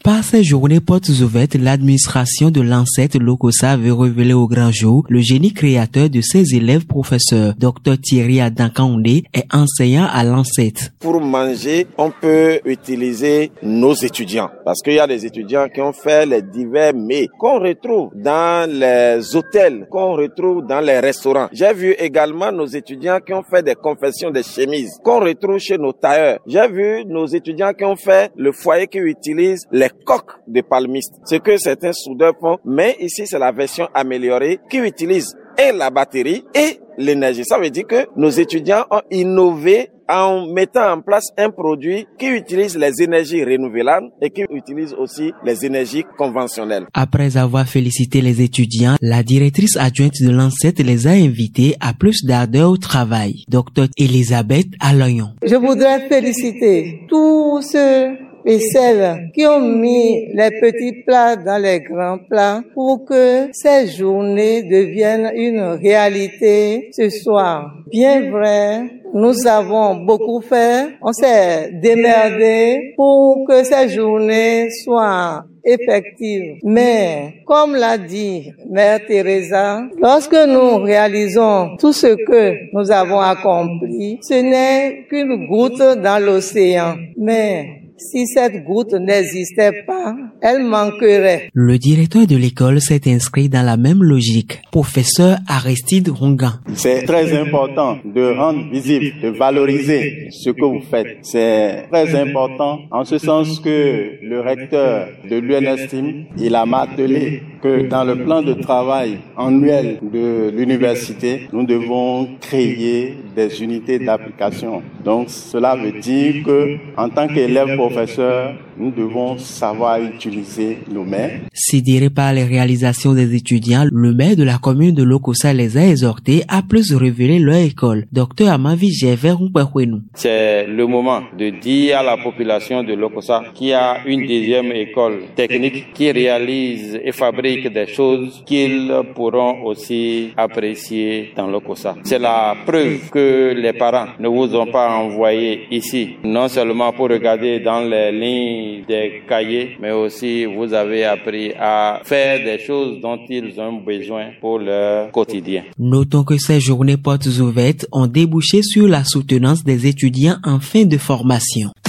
Par ces journées portes ouvertes, l'administration de l'ANSET Lokossa veut révéler au grand jour le génie créateur de ses élèves professeurs. Dr Thierry Adankaoundé est enseignant à l'ANSET. Pour manger, on peut utiliser nos étudiants parce qu'il y a des étudiants qui ont fait les divers mets qu'on retrouve dans les hôtels, qu'on retrouve dans les restaurants. J'ai vu également nos étudiants qui ont fait des confections de chemises qu'on retrouve chez nos tailleurs. J'ai vu nos étudiants qui ont fait le foyer qui utilise les coques de palmistes. Ce que certains soudeurs font, mais ici c'est la version améliorée qui utilise et la batterie et l'énergie. Ça veut dire que nos étudiants ont innové en mettant en place un produit qui utilise les énergies renouvelables et qui utilise aussi les énergies conventionnelles. Après avoir félicité les étudiants, la directrice adjointe de l'ANSET les a invités à plus d'ardeur au travail. Dr Elisabeth Aloyon. Je voudrais féliciter tous ceux et celles qui ont mis les petits plats dans les grands plats pour que ces journées deviennent une réalité ce soir. Bien vrai, nous avons beaucoup fait, on s'est démerdé pour que ces journées soient effectives. Mais, comme l'a dit Mère Teresa, lorsque nous réalisons tout ce que nous avons accompli, ce n'est qu'une goutte dans l'océan. Mais si cette goutte n'existait pas, elle manquerait. Le directeur de l'école s'est inscrit dans la même logique. Professeur Aristide Rongan. C'est très important de rendre visible, de valoriser ce que vous faites. C'est très important en ce sens que le recteur de l'UNESTIM, il a martelé que dans le plan de travail annuel de l'université, nous devons créer des unités d'application. Donc cela veut dire que en tant qu'élève professeur, nous devons savoir utiliser nos mains. Sidéré par les réalisations des étudiants, le maire de la commune de Lokossa les a exhortés à plus révéler leur école. Dr Amavi Gervais Rumpehwenou. C'est le moment de dire à la population de Lokossa qu'il y a une deuxième école technique qui réalise et fabrique des choses qu'ils pourront aussi apprécier dans Lokossa. C'est la preuve que les parents ne vous ont pas envoyé ici, non seulement pour regarder dans les lignes des cahiers, mais aussi vous avez appris à faire des choses dont ils ont besoin pour leur quotidien. Notons que ces journées portes ouvertes ont débouché sur la soutenance des étudiants en fin de formation.